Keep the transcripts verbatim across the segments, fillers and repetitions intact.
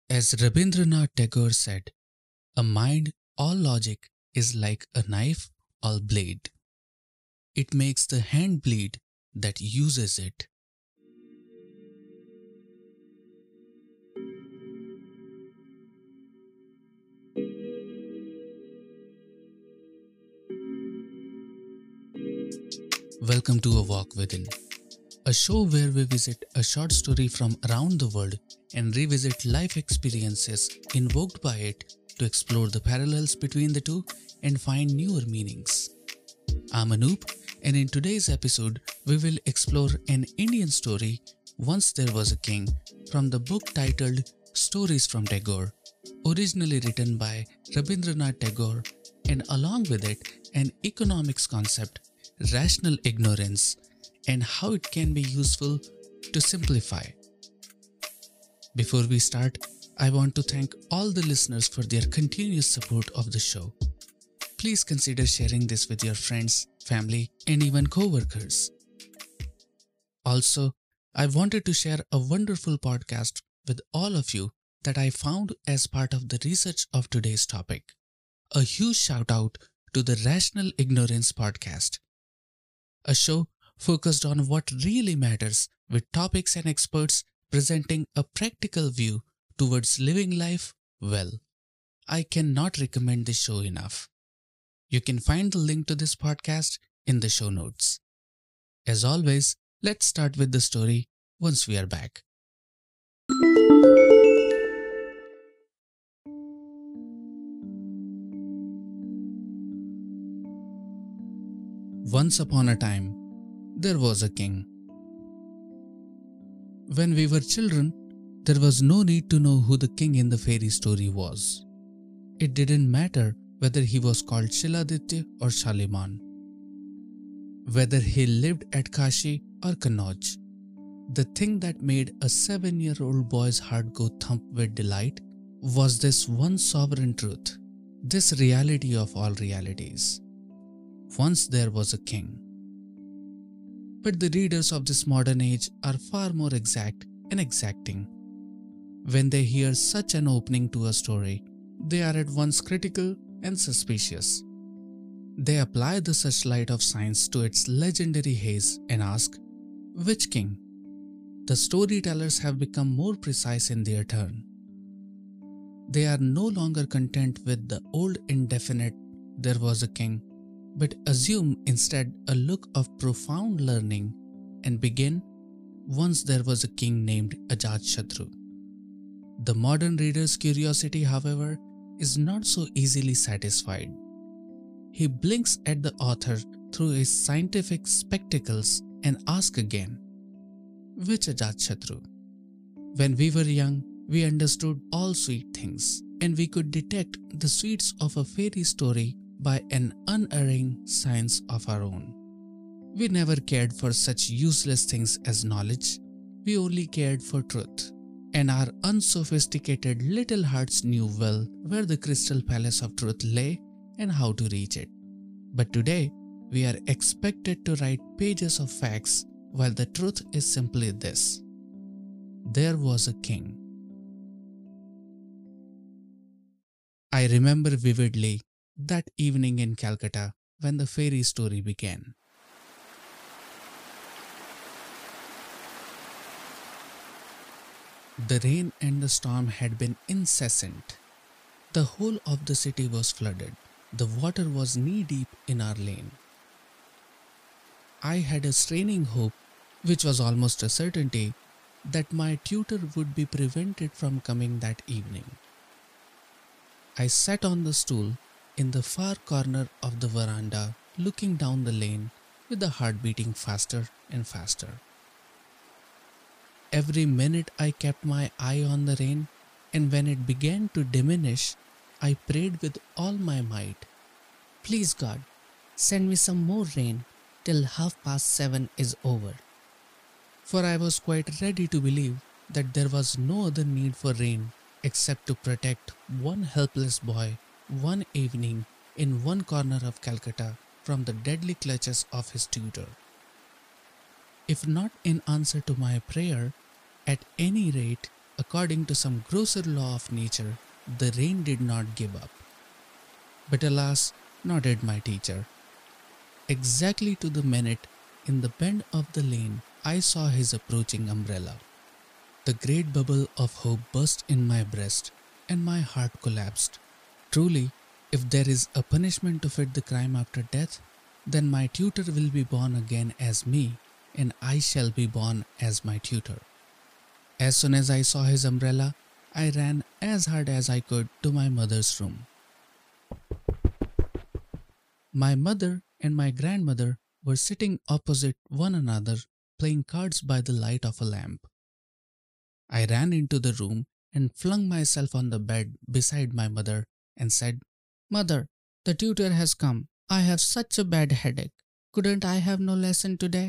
As Rabindranath Tagore said, a mind all logic is like a knife all blade. It makes the hand bleed that uses it. Welcome to A Walk Within, a show where we visit a short story from around the world and revisit life experiences invoked by it to explore the parallels between the two and find newer meanings. I'm Anoop, and in today's episode, we will explore an Indian story, Once There Was a King, from the book titled Stories from Tagore, originally written by Rabindranath Tagore, and along with it, an economics concept, rational ignorance, and how it can be useful to simplify. Before we start, I want to thank all the listeners for their continuous support of the show. Please consider sharing this with your friends, family, and even co-workers. Also, I wanted to share a wonderful podcast with all of you that I found as part of the research of today's topic. A huge shout out to the Rational Ignorance podcast, a show focused on what really matters with topics and experts presenting a practical view towards living life well. I cannot recommend this show enough. You can find the link to this podcast in the show notes. As always, let's start with the story once we are back. Once upon a time, there was a king. When we were children, there was no need to know who the king in the fairy story was. It didn't matter whether he was called Shiladitya or Shaliman, whether he lived at Kashi or Kannauj. The thing that made a seven-year-old boy's heart go thump with delight was this one sovereign truth, this reality of all realities. Once there was a king. But the readers of this modern age are far more exact and exacting. When they hear such an opening to a story, they are at once critical and suspicious. They apply the searchlight of science to its legendary haze and ask, which king? The storytellers have become more precise in their turn. They are no longer content with the old indefinite "there was a king," but assume instead a look of profound learning and begin, once there was a king named Ajatashatru. The modern reader's curiosity, however, is not so easily satisfied. He blinks at the author through his scientific spectacles and asks again, which Ajatashatru? When we were young, we understood all sweet things, and we could detect the sweets of a fairy story by an unerring science of our own. We never cared for such useless things as knowledge. We only cared for truth. And our unsophisticated little hearts knew well where the crystal palace of truth lay and how to reach it. But today, we are expected to write pages of facts while the truth is simply this: there was a king. I remember vividly that evening in Calcutta when the fairy story began. The rain and the storm had been incessant. The whole of the city was flooded. The water was knee-deep in our lane. I had a straining hope, which was almost a certainty, that my tutor would be prevented from coming that evening. I sat on the stool in the far corner of the veranda, looking down the lane with the heart beating faster and faster. Every minute I kept my eye on the rain, and when it began to diminish, I prayed with all my might, please God, send me some more rain till half past seven is over. For I was quite ready to believe that there was no other need for rain except to protect one helpless boy one evening in one corner of Calcutta from the deadly clutches of his tutor. If not in answer to my prayer, at any rate, according to some grosser law of nature, the rain did not give up. But alas, nor did my teacher. Exactly to the minute, in the bend of the lane, I saw his approaching umbrella. The great bubble of hope burst in my breast, and my heart collapsed. Truly, if there is a punishment to fit the crime after death, then my tutor will be born again as me, and I shall be born as my tutor. As soon as I saw his umbrella, I ran as hard as I could to my mother's room. My mother and my grandmother were sitting opposite one another, playing cards by the light of a lamp. I ran into the room and flung myself on the bed beside my mother and said, "Mother, the tutor has come. I have such a bad headache. Couldn't I have no lesson today?"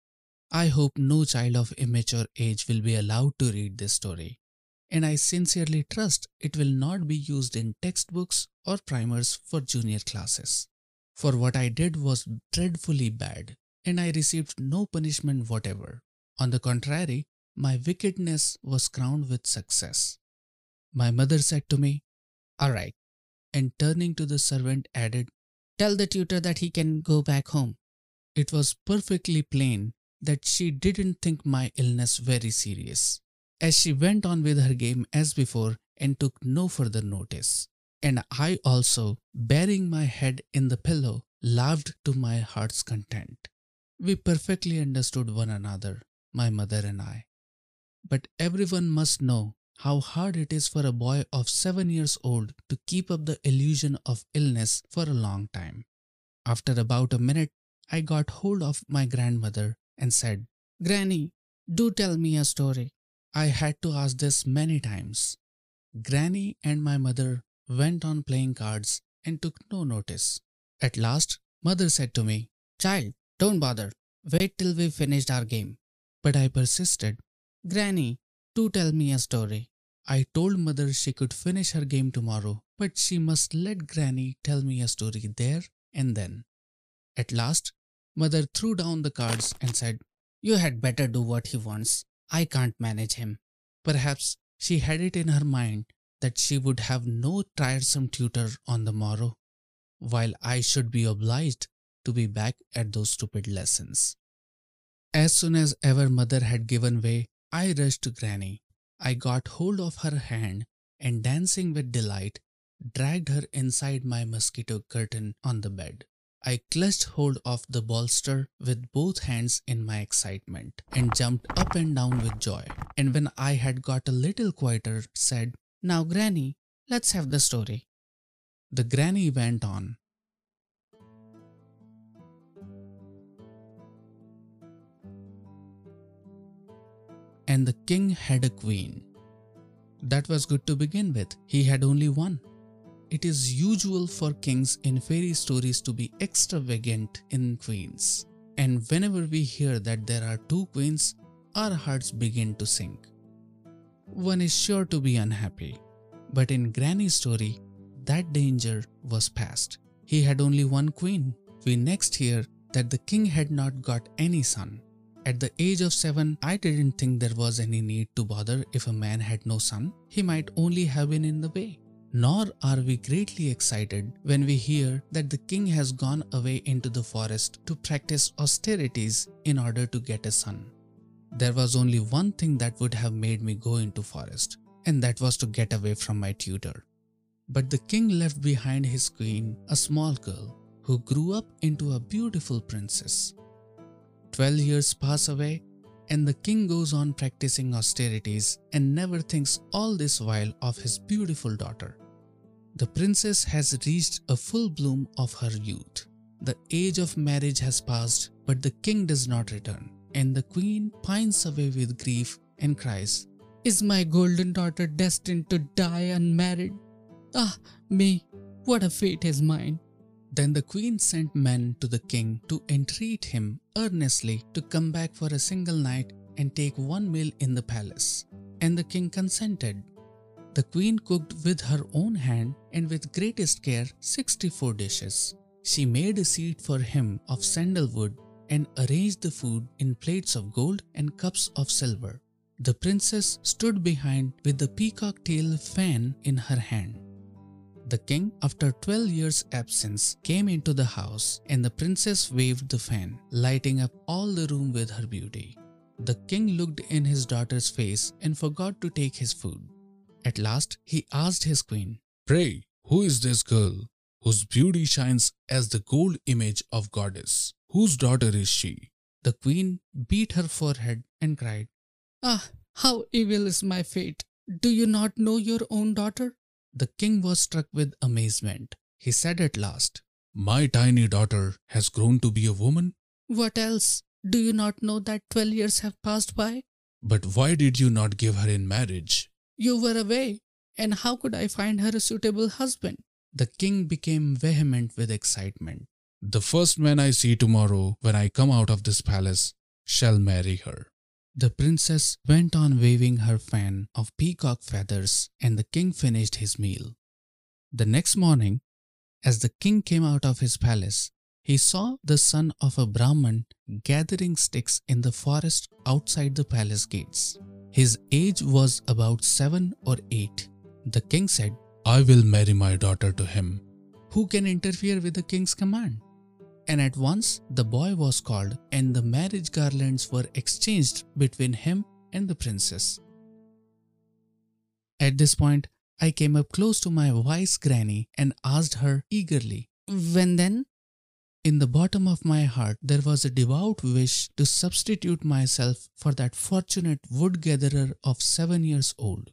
I hope no child of immature age will be allowed to read this story, and I sincerely trust it will not be used in textbooks or primers for junior classes. For what I did was dreadfully bad, and I received no punishment whatever. On the contrary, my wickedness was crowned with success. My mother said to me, "All right," and turning to the servant added, "Tell the tutor that he can go back home." It was perfectly plain that she didn't think my illness very serious, as she went on with her game as before and took no further notice. And I also, burying my head in the pillow, laughed to my heart's content. We perfectly understood one another, my mother and I. But everyone must know how hard it is for a boy of seven years old to keep up the illusion of illness for a long time. After about a minute, I got hold of my grandmother and said, "Granny, do tell me a story." I had to ask this many times. Granny and my mother went on playing cards and took no notice. At last, mother said to me, "Child, don't bother. Wait till we've finished our game." But I persisted. "Granny, do tell me a story." I told mother she could finish her game tomorrow, but she must let Granny tell me a story there and then. At last, mother threw down the cards and said, "You had better do what he wants. I can't manage him." Perhaps she had it in her mind that she would have no tiresome tutor on the morrow, while I should be obliged to be back at those stupid lessons. As soon as ever mother had given way, I rushed to Granny. I got hold of her hand and, dancing with delight, dragged her inside my mosquito curtain on the bed. I clutched hold of the bolster with both hands in my excitement and jumped up and down with joy. And when I had got a little quieter, said, "Now, Granny, let's have the story." The Granny went on. And the king had a queen. That was good to begin with. He had only one. It is usual for kings in fairy stories to be extravagant in queens. And whenever we hear that there are two queens, our hearts begin to sink. One is sure to be unhappy. But in Granny's story, that danger was past. He had only one queen. We next hear that the king had not got any son. At the age of seven, I didn't think there was any need to bother if a man had no son. He might only have been in the way. Nor are we greatly excited when we hear that the king has gone away into the forest to practice austerities in order to get a son. There was only one thing that would have made me go into forest, and that was to get away from my tutor. But the king left behind his queen, a small girl, who grew up into a beautiful princess. Twelve years pass away, and the king goes on practicing austerities and never thinks all this while of his beautiful daughter. The princess has reached a full bloom of her youth. The age of marriage has passed, but the king does not return, and the queen pines away with grief and cries, "Is my golden daughter destined to die unmarried? Ah, me, what a fate is mine." Then the queen sent men to the king to entreat him earnestly to come back for a single night and take one meal in the palace, and the king consented. The queen cooked with her own hand and with greatest care sixty-four dishes. She made a seat for him of sandalwood and arranged the food in plates of gold and cups of silver. The princess stood behind with the peacock tail fan in her hand. The king, after twelve years' absence, came into the house and the princess waved the fan, lighting up all the room with her beauty. The king looked in his daughter's face and forgot to take his food. At last, he asked his queen, "Pray, who is this girl whose beauty shines as the gold image of goddess? Whose daughter is she?" The queen beat her forehead and cried, "Ah, how evil is my fate! Do you not know your own daughter?" The king was struck with amazement. He said at last, "My tiny daughter has grown to be a woman?" "What else? Do you not know that twelve years have passed by?" "But why did you not give her in marriage?" "You were away, and how could I find her a suitable husband?" The king became vehement with excitement. "The first man I see tomorrow when I come out of this palace shall marry her." The princess went on waving her fan of peacock feathers, and the king finished his meal. The next morning, as the king came out of his palace, he saw the son of a Brahman gathering sticks in the forest outside the palace gates. His age was about seven or eight. The king said, "I will marry my daughter to him." "Who can interfere with the king's command?" And at once the boy was called and the marriage garlands were exchanged between him and the princess. At this point, I came up close to my wise granny and asked her eagerly, "When then?" In the bottom of my heart, there was a devout wish to substitute myself for that fortunate wood gatherer of seven years old.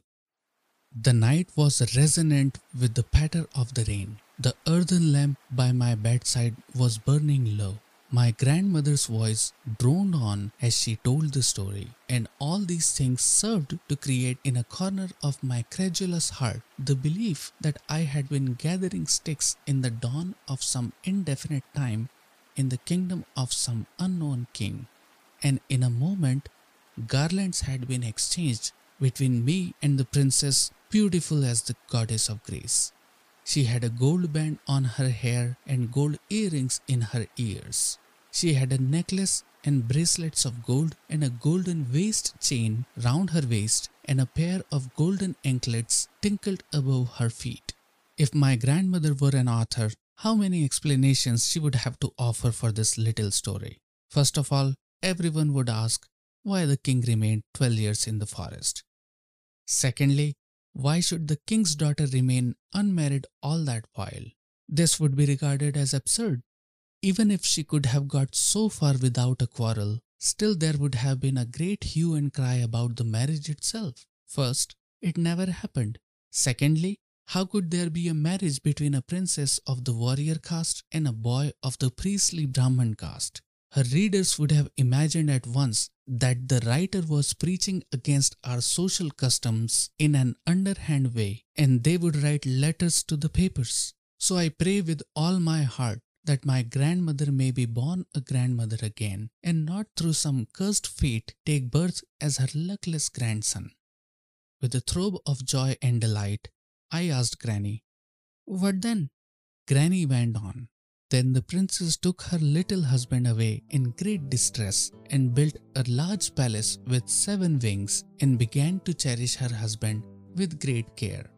The night was resonant with the patter of the rain. The earthen lamp by my bedside was burning low. My grandmother's voice droned on as she told the story, and all these things served to create in a corner of my credulous heart the belief that I had been gathering sticks in the dawn of some indefinite time in the kingdom of some unknown king, and in a moment garlands had been exchanged between me and the princess, beautiful as the goddess of grace. She had a gold band on her hair and gold earrings in her ears. She had a necklace and bracelets of gold and a golden waist chain round her waist, and a pair of golden anklets tinkled above her feet. If my grandmother were an author, how many explanations she would have to offer for this little story. First of all, everyone would ask why the king remained twelve years in the forest. Secondly, why should the king's daughter remain unmarried all that while? This would be regarded as absurd. Even if she could have got so far without a quarrel, still there would have been a great hue and cry about the marriage itself. First, it never happened. Secondly, how could there be a marriage between a princess of the warrior caste and a boy of the priestly Brahman caste? Her readers would have imagined at once that the writer was preaching against our social customs in an underhand way, and they would write letters to the papers. So I pray with all my heart that my grandmother may be born a grandmother again, and not through some cursed fate take birth as her luckless grandson. With a throb of joy and delight, I asked Granny, "What then?" Granny went on. Then the princess took her little husband away in great distress and built a large palace with seven wings and began to cherish her husband with great care.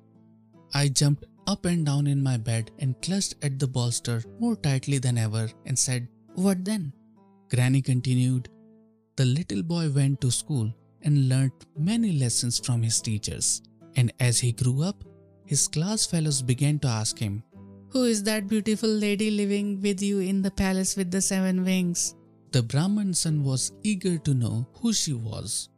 I jumped up and down in my bed and clutched at the bolster more tightly than ever and said, "What then?" Granny continued, "The little boy went to school and learnt many lessons from his teachers, and as he grew up, his class fellows began to ask him, 'Who is that beautiful lady living with you in the palace with the seven wings?' The Brahman son was eager to know who she was.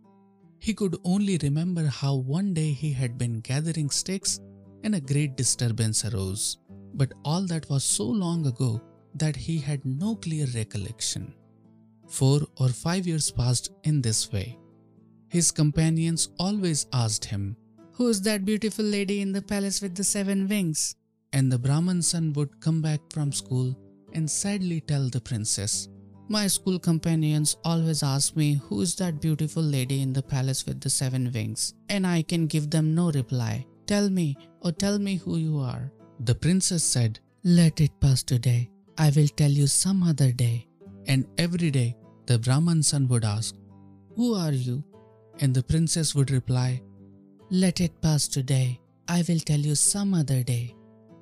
He could only remember how one day he had been gathering sticks and a great disturbance arose, but all that was so long ago that he had no clear recollection. Four or five years passed in this way. His companions always asked him, 'Who is that beautiful lady in the palace with the seven wings?' And the Brahman son would come back from school and sadly tell the princess, 'My school companions always ask me who is that beautiful lady in the palace with the seven wings, and I can give them no reply. Tell me, or tell me who you are.' The princess said, 'Let it pass today. I will tell you some other day.' And every day the Brahman son would ask, 'Who are you?' And the princess would reply, "Let it pass today. I will tell you some other day."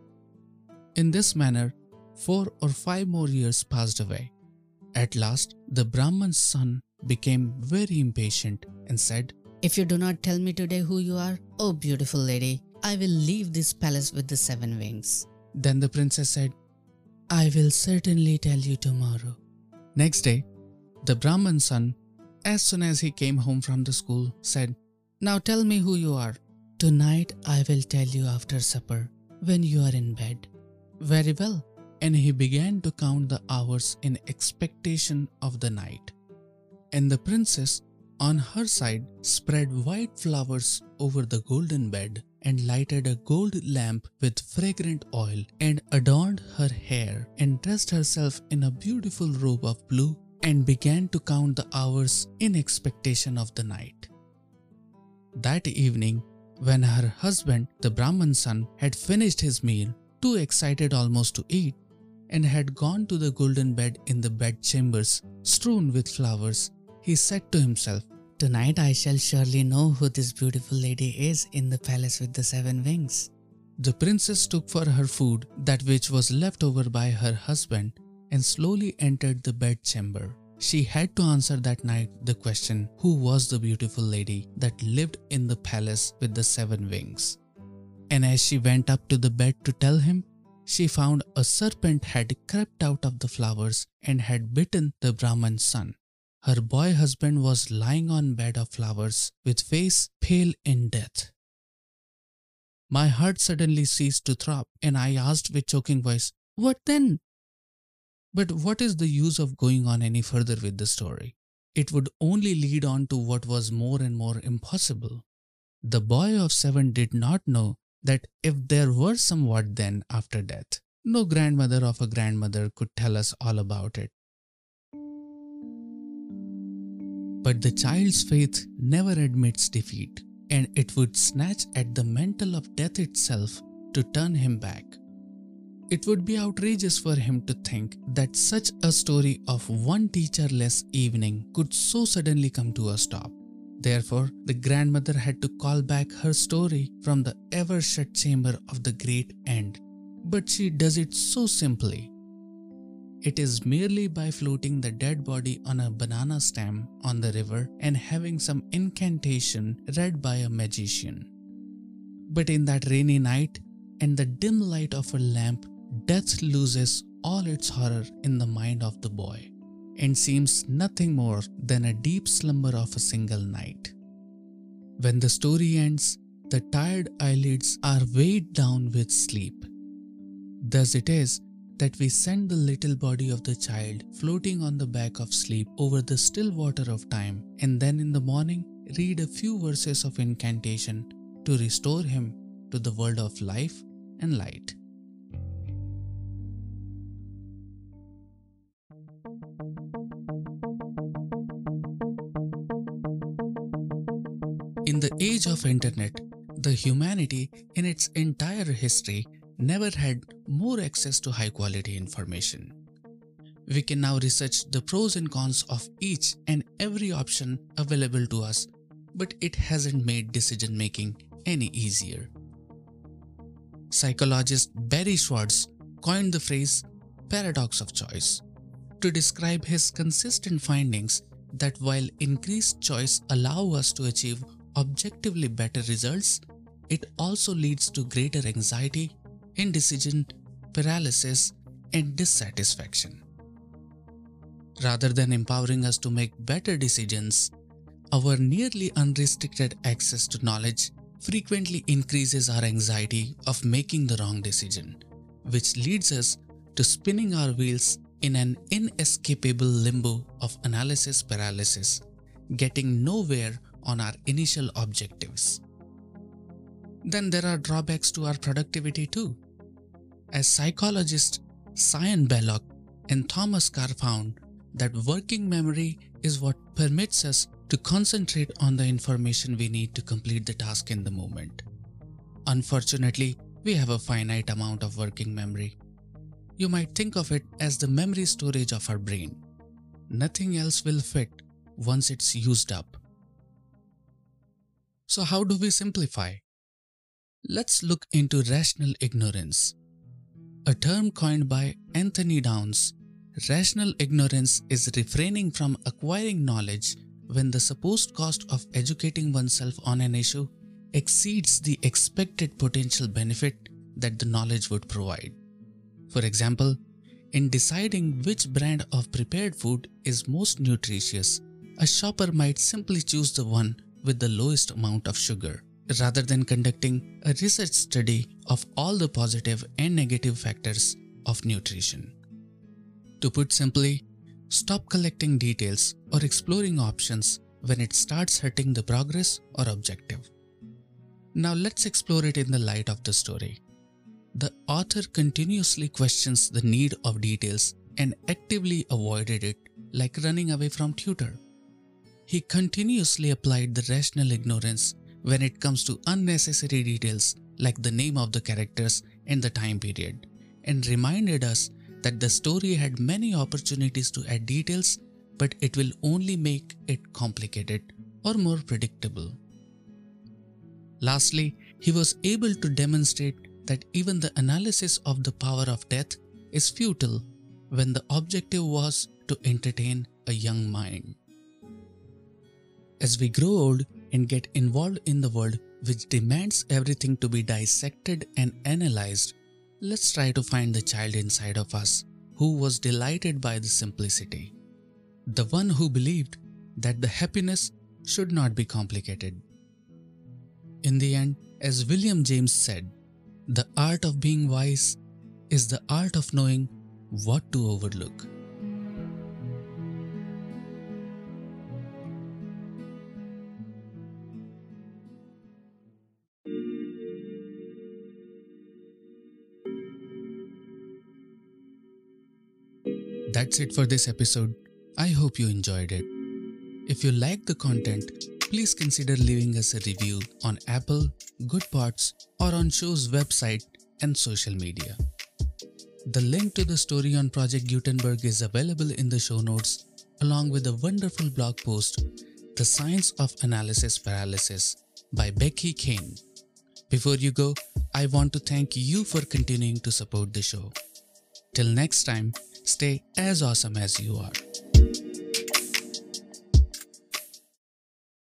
In this manner, four or five more years passed away. At last, the Brahman's son became very impatient and said, If you do not tell me today who you are, oh beautiful lady, I will leave this palace with the seven wings. Then the princess said, "I will certainly tell you tomorrow." Next day, the Brahman's son, as soon as he came home from the school, said, "Now tell me who you are." "Tonight I will tell you after supper, when you are in bed." "Very well." And he began to count the hours in expectation of the night. And the princess, on her side, spread white flowers over the golden bed and lighted a gold lamp with fragrant oil and adorned her hair and dressed herself in a beautiful robe of blue and began to count the hours in expectation of the night. That evening, when her husband, the Brahman's son, had finished his meal, too excited almost to eat, and had gone to the golden bed in the bedchambers strewn with flowers, he said to himself, "Tonight I shall surely know who this beautiful lady is in the palace with the seven wings." The princess took for her food that which was left over by her husband and slowly entered the bedchamber. She had to answer that night the question, who was the beautiful lady that lived in the palace with the seven wings? And as she went up to the bed to tell him, she found a serpent had crept out of the flowers and had bitten the Brahman's son. Her boy husband was lying on bed of flowers with face pale in death. My heart suddenly ceased to throb, and I asked with choking voice, "What then?" But what is the use of going on any further with the story? It would only lead on to what was more and more impossible. The boy of seven did not know that if there were some what then after death, no grandmother of a grandmother could tell us all about it. But the child's faith never admits defeat, and it would snatch at the mantle of death itself to turn him back. It would be outrageous for him to think that such a story of one teacher-less evening could so suddenly come to a stop. Therefore, the grandmother had to call back her story from the ever-shut chamber of the great end. But she does it so simply. It is merely by floating the dead body on a banana stem on the river and having some incantation read by a magician. But in that rainy night and the dim light of a lamp, death loses all its horror in the mind of the boy and seems nothing more than a deep slumber of a single night. When the story ends, the tired eyelids are weighed down with sleep. Thus it is that we send the little body of the child floating on the back of sleep over the still water of time, and then in the morning read a few verses of incantation to restore him to the world of life and light. In the age of internet, the humanity in its entire history never had more access to high quality information. We can now research the pros and cons of each and every option available to us, but it hasn't made decision making any easier. Psychologist Barry Schwartz coined the phrase paradox of choice to describe his consistent findings that while increased choice allows us to achieve objectively better results, it also leads to greater anxiety, indecision, paralysis, and dissatisfaction. Rather than empowering us to make better decisions, our nearly unrestricted access to knowledge frequently increases our anxiety of making the wrong decision, which leads us to spinning our wheels in an inescapable limbo of analysis paralysis, getting nowhere on our initial objectives. Then there are drawbacks to our productivity too. As psychologists Sion Belloc and Thomas Carr found that working memory is what permits us to concentrate on the information we need to complete the task in the moment. Unfortunately, we have a finite amount of working memory. You might think of it as the memory storage of our brain. Nothing else will fit once it's used up. So how do we simplify? Let's look into rational ignorance. A term coined by Anthony Downs, rational ignorance is refraining from acquiring knowledge when the supposed cost of educating oneself on an issue exceeds the expected potential benefit that the knowledge would provide. For example, in deciding which brand of prepared food is most nutritious, a shopper might simply choose the one with the lowest amount of sugar, rather than conducting a research study of all the positive and negative factors of nutrition. To put simply, stop collecting details or exploring options when it starts hurting the progress or objective. Now let's explore it in the light of the story. The author continuously questions the need of details and actively avoided it, like running away from tutor. He continuously applied the rational ignorance when it comes to unnecessary details like the name of the characters and the time period, and reminded us that the story had many opportunities to add details, but it will only make it complicated or more predictable. Lastly, he was able to demonstrate that even the analysis of the power of death is futile when the objective was to entertain a young mind. As we grow old and get involved in the world which demands everything to be dissected and analyzed, let's try to find the child inside of us who was delighted by the simplicity. The one who believed that the happiness should not be complicated. In the end, as William James said, the art of being wise is the art of knowing what to overlook. That's it for this episode. I hope you enjoyed it. If you like the content, please consider leaving us a review on Apple, Goodpods, or on show's website and social media. The link to the story on Project Gutenberg is available in the show notes, along with a wonderful blog post, The Science of Analysis Paralysis by Becky Kane. Before you go, I want to thank you for continuing to support the show. Till next time, stay as awesome as you are.